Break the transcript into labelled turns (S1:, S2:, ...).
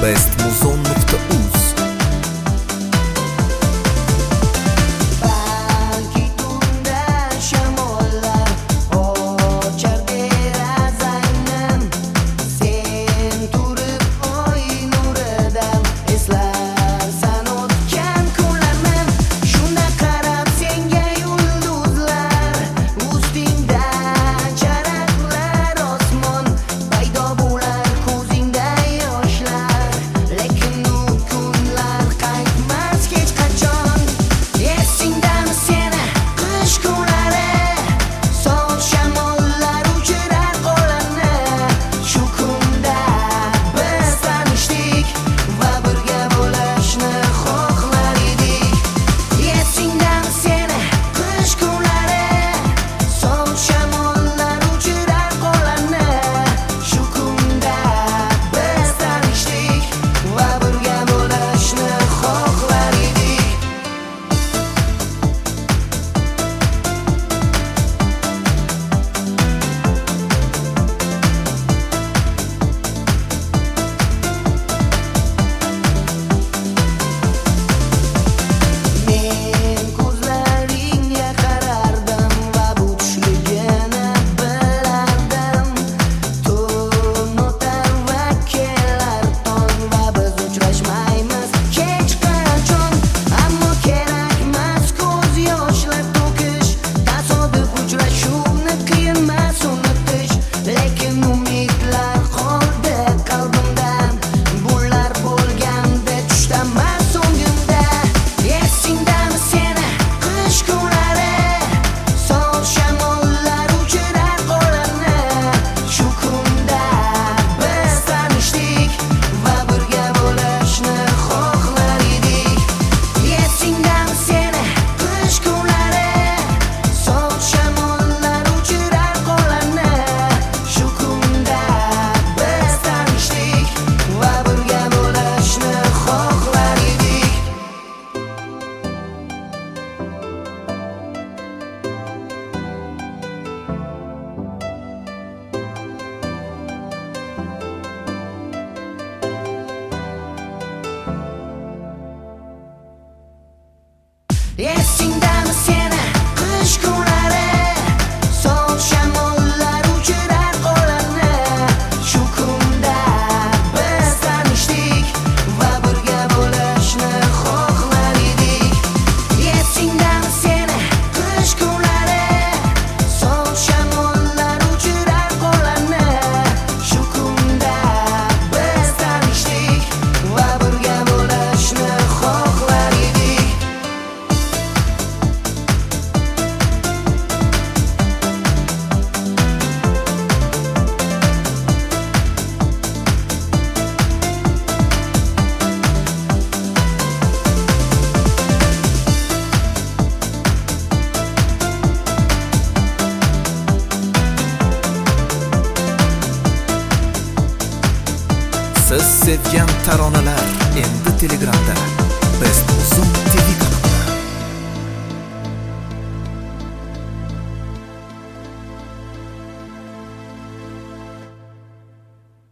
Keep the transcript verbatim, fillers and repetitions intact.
S1: best muzon nuqta uz.
S2: Esingdami seni qish kunlari, sovuq shamollar uchirar qo'llarni. Shu kunda biz tanishdik va birga bo'lishni xohlar edik. Esingdami seni qish kunlari, sovuq shamollar uchirar qo'llarni. Shu kunda biz tanishdik va birga bo'lishni xohlar edik.
S1: Siz sevgan taronalar endi Telegramda. Best muzon T V